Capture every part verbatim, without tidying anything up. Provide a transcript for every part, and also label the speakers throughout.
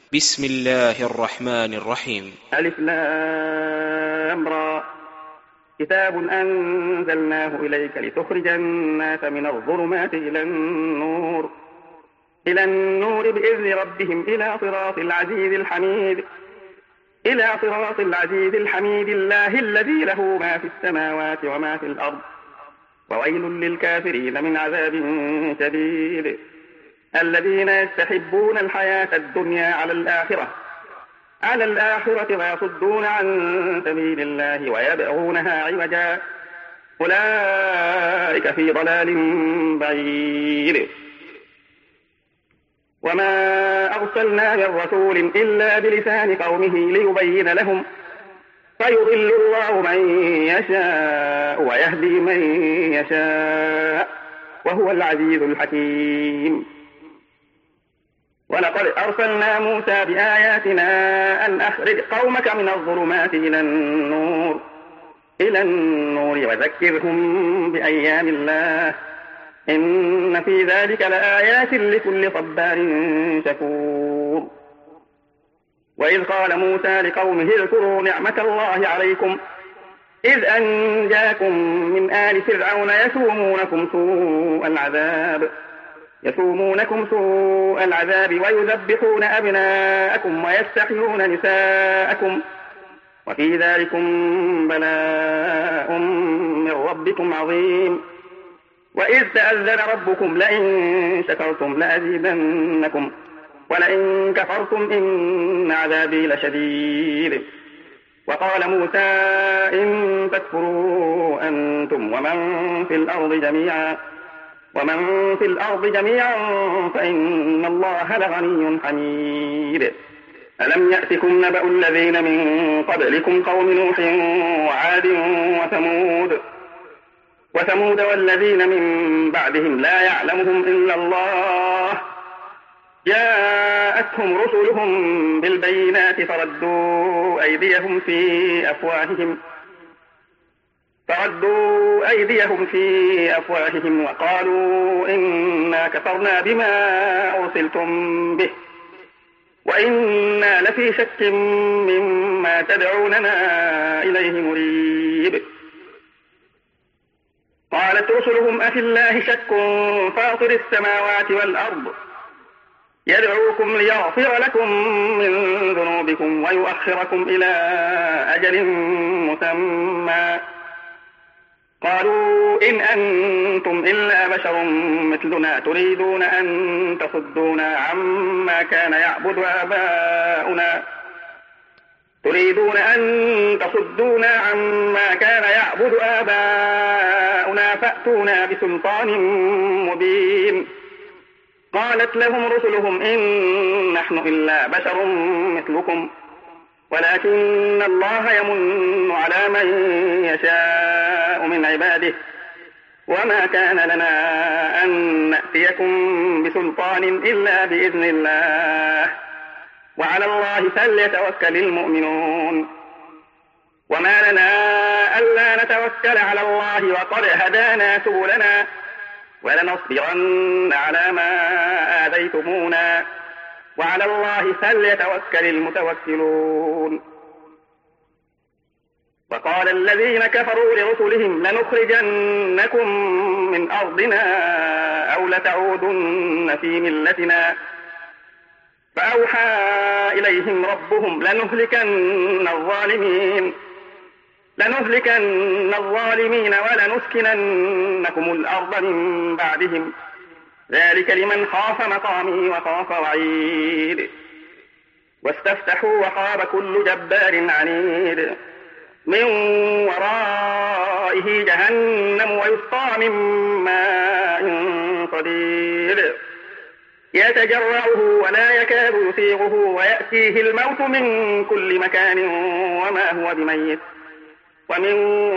Speaker 1: بسم الله الرحمن الرحيم.
Speaker 2: ألف لام را. كتاب أنزلناه إليك لتخرج الناس من الظلمات إلى النور إلى النور بإذن ربهم إلى صراط العزيز الحميد إلى صراط العزيز الحميد الله الذي له ما في السماوات وما في الأرض وويل للكافرين من عذاب شديد. الذين يستحبون الحياة الدنيا على الآخرة على الآخرة ويصدون عن سبيل الله ويبغونها عوجا أولئك في ضلال بعيد. وما أرسلنا من رسول إلا بلسان قومه ليبين لهم فيضل الله من يشاء ويهدي من يشاء وهو العزيز الحكيم. ولقد أرسلنا موسى بآياتنا أن أخرج قومك من الظلمات إلى النور إلى النور وذكرهم بأيام الله إن في ذلك لآيات لكل صبار شكور. وإذ قال موسى لقومه اذكروا نعمة الله عليكم إذ أنجاكم من آل فرعون يسومونكم سوء العذاب يسومونكم سوء العذاب ويذبحون أبناءكم ويستحيون نساءكم وفي ذلكم بلاء من ربكم عظيم. وإذ تأذن ربكم لئن شكرتم لأزيدنكم ولئن كفرتم إن عذابي لشديد. وقال موسى إن تكفروا أنتم ومن في الأرض جميعا ومن في الأرض جميعا فإن الله لغني حميد. ألم يأتكم نبأ الذين من قبلكم قوم نوح وعاد وثمود وثمود والذين من بعدهم لا يعلمهم إلا الله جاءتهم رسلهم بالبينات فردوا أيديهم في أفواههم فردوا أيديهم في أفواههم وقالوا إنا كفرنا بما أرسلتم به وإنا لفي شك مما تدعوننا إليه مريب. قالت رسلهم أفي الله شك فاطر السماوات والأرض يدعوكم ليغفر لكم من ذنوبكم ويؤخركم إلى أجل مسمى قالوا إن أنتم إلا بشر مثلنا تريدون أن تصدونا عما كان يعبد آباؤنا تريدون أن تصدونا عما كان يعبد آباؤنا فأتونا بسلطان مبين. قالت لهم رسلهم إن نحن إلا بشر مثلكم ولكن الله يمن على من يشاء من عباده وما كان لنا أن نأتيكم بسلطان إلا بإذن الله وعلى الله فليتوكل المؤمنون. وما لنا ألا نتوكل على الله وقد هدانا سبلنا ولنصبرن على ما آذيتمونا وعلى الله فليتوكل المتوكلون. وقال الذين كفروا لرسلهم لنخرجنكم من أرضنا أو لتعودن في ملتنا فأوحى إليهم ربهم لنهلكن الظالمين لنهلكن الظالمين ولنسكننكم الأرض من بعدهم ذلك لمن خاف مقامي وخاف وعيد. واستفتحوا وخاب كل جبار عنيد من ورائه جهنم ويسقى من ماء صديد يتجرعه ولا يكاد يسيغه ويأتيه الموت من كل مكان وما هو بميت ومن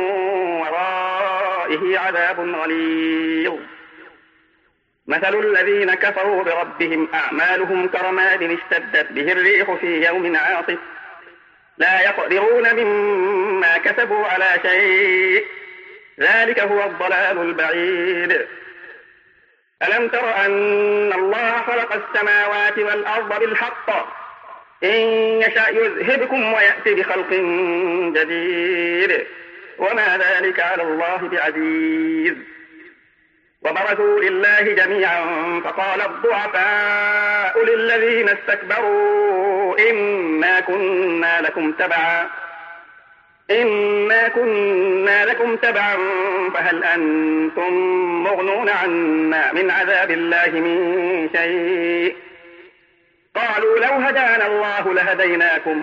Speaker 2: ورائه عذاب غليظ. مثل الذين كفروا بربهم أعمالهم كرماد اشتدت به الريح في يوم عاصف لا يقدرون مما كسبوا على شيء ذلك هو الضلال البعيد. ألم تر أن الله خلق السماوات والأرض بالحق إن يشأ يذهبكم ويأتي بخلق جديد وما ذلك على الله بعزيز. وبرزوا لله جميعا فقال الضعفاء للذين استكبروا إنا كنا لكم تبعا إنا كنا لكم تبعا فهل أنتم مغنون عنا من عذاب الله من شيء. قالوا لو هدانا الله لهديناكم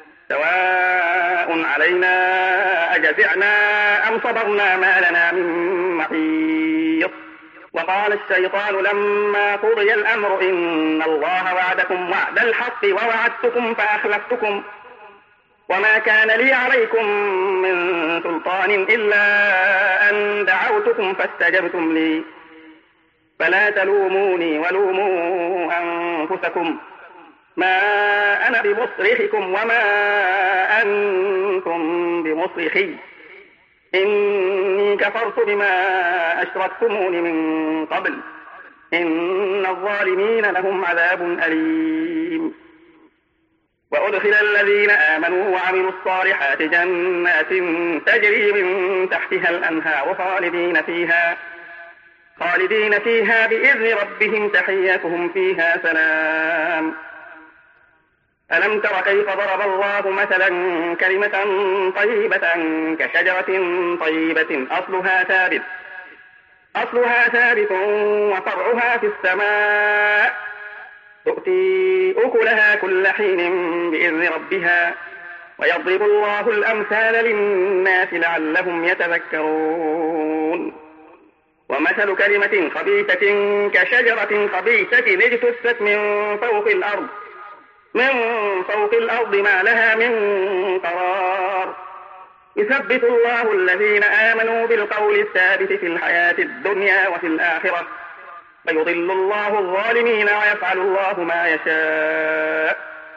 Speaker 2: سواء علينا أجزعنا أم صبرنا ما لنا من محيص. وقال الشيطان لما قضي الأمر إن الله وعدكم وعد الحق ووعدتكم فأخلفتكم وما كان لي عليكم من سلطان إلا أن دعوتكم فاستجبتم لي فلا تلوموني ولوموا أنفسكم ما أنا بمصرخكم وما أنتم بمصرخي إني كفرت بما أشركتمون من قبل إن الظالمين لهم عذاب أليم. وأدخل الذين آمنوا وعملوا الصالحات جنات تجري من تحتها الأنهار خالدين فيها خالدين فيها بإذن ربهم تحيتهم فيها سلام. ألم تر كيف ضرب الله مثلا كلمة طيبة كشجرة طيبة أصلها ثابت أصلها ثابت وفرعها في السماء تؤتي أكلها كل حين بإذن ربها ويضرب الله الأمثال للناس لعلهم يتذكرون. ومثل كلمة خبيثة كشجرة خبيثة اجتثت من فوق الأرض من فوق الأرض ما لها من قرار يثبت الله الذين آمنوا بالقول الثابت في الحياة الدنيا وفي الآخرة ويضل الله الظالمين ويفعل الله ما يشاء.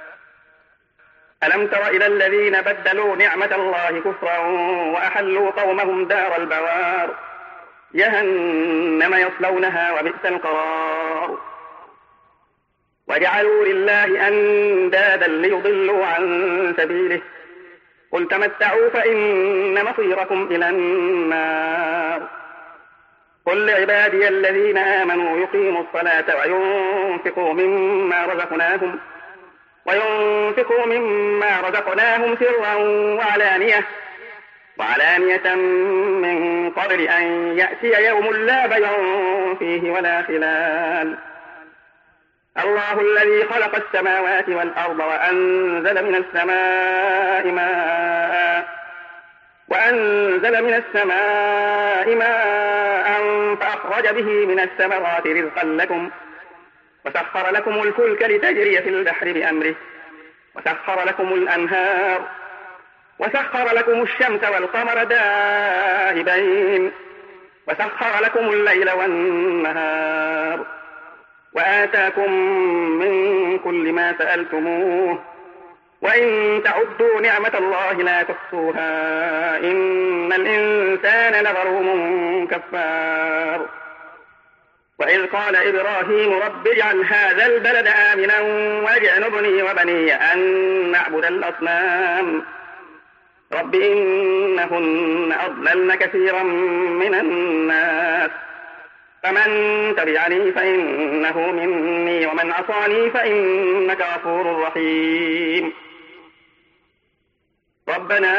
Speaker 2: ألم تر إلى الذين بدلوا نعمة الله كفرا وأحلوا قومهم دار البوار جهنم يصلونها وبئس القرار. وجعلوا لله أندادا ليضلوا عن سبيله قل تمتعوا فإن مصيركم إلى النار. قل لعبادي الذين آمنوا يقيموا الصلاة وينفقوا مما رزقناهم وينفقوا مما رزقناهم سرا وعلانية وعلانية من قبل أن يأتي يوم لا بيع فيه ولا خلال. الله الذي خلق السماوات والأرض وأنزل من السماء ماء وأنزل من السماء ماء فأخرج به من الثمرات رزقا لكم وسخر لكم الفلك لتجري في البحر بأمره وسخر لكم الأنهار وسخر لكم الشمس والقمر دائبين وسخر لكم الليل والنهار وآتاكم من كل ما سألتموه وإن تعدوا نعمة الله لا تحصوها إن الإنسان لظلوم كفار. وإذ قال إبراهيم رب اجعل هذا البلد آمنا واجنبني وبني أن نعبد الأصنام رب إنهن أضللن كثيرا من الناس فمن تبعني فإنه مني ومن عصاني فإنك غفور رحيم. ربنا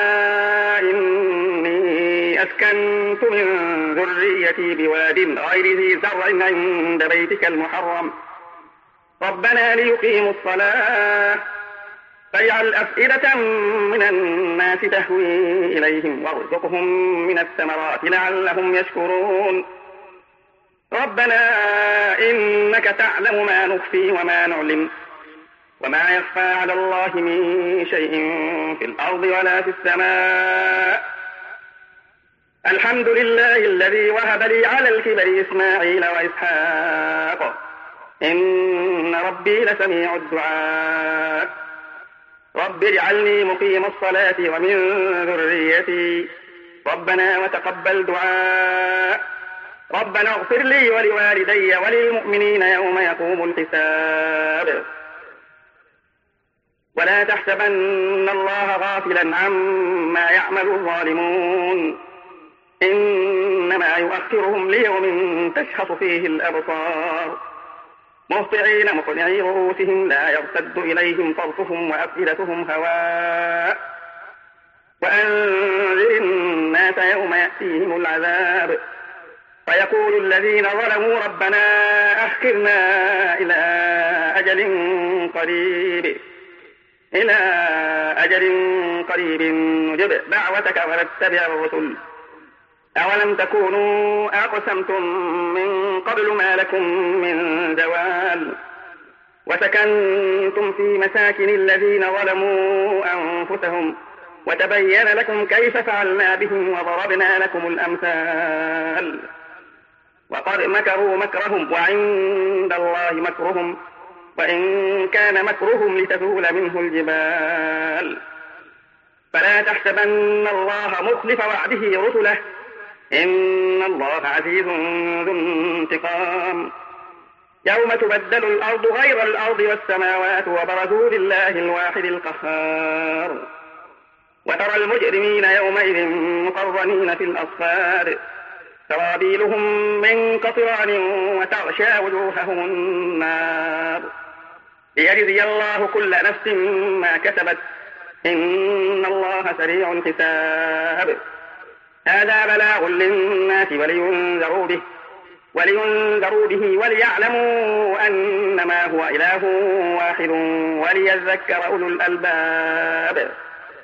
Speaker 2: إني أسكنت من ذريتي بواد غير ذي زرع عند بيتك المحرم ربنا ليقيموا الصلاة فاجعل أفئدة من الناس تهوي إليهم وارزقهم من الثمرات لعلهم يشكرون. ربنا إنك تعلم ما نخفي وما نعلم وما يخفى على الله من شيء في الأرض ولا في السماء. الحمد لله الذي وهب لي على الكبر إسماعيل وإسحاق إن ربي لسميع الدعاء. رب اجعلني مقيم الصلاة ومن ذريتي ربنا وتقبل دعاء. ربنا اغفر لي ولوالدي وللمؤمنين يوم يقوم الحساب. ولا تحسبن الله غافلا عما يعمل الظالمون إنما يؤخرهم ليوم تشخص فيه الأبصار مهطعين مقنعي رؤوسهم لا يرتد إليهم طرفهم وأفئدتهم هواء وأنذر الناس يوم يأتيهم العذاب فيقول الذين ظلموا ربنا أخرنا إلى أجل قريب إلى أجل قريب نجب دعوتك ونتبع الرسل أولم تكونوا أقسمتم من قبل ما لكم من زوال وسكنتم في مساكن الذين ظلموا أنفسهم وتبين لكم كيف فعلنا بهم وضربنا لكم الأمثال وقد مكروا مكرهم وعند الله مكرهم وإن كان مكرهم لتزول منه الجبال فلا تحسبن الله مخلف وعده رسله إن الله عزيز ذو انتقام يوم تبدل الأرض غير الأرض والسماوات وبرزوا لله الواحد القهار وترى المجرمين يومئذ مقرنين في الأصفاد سرابيلهم من قطران وتغشى وجوههم النار ليجزي الله كل نفس ما كسبت إن الله سريع الحساب هذا بلاغ للناس ولينذروا به ولينذروا به وليعلموا أنما هو إله واحد وليذكر أولو الألباب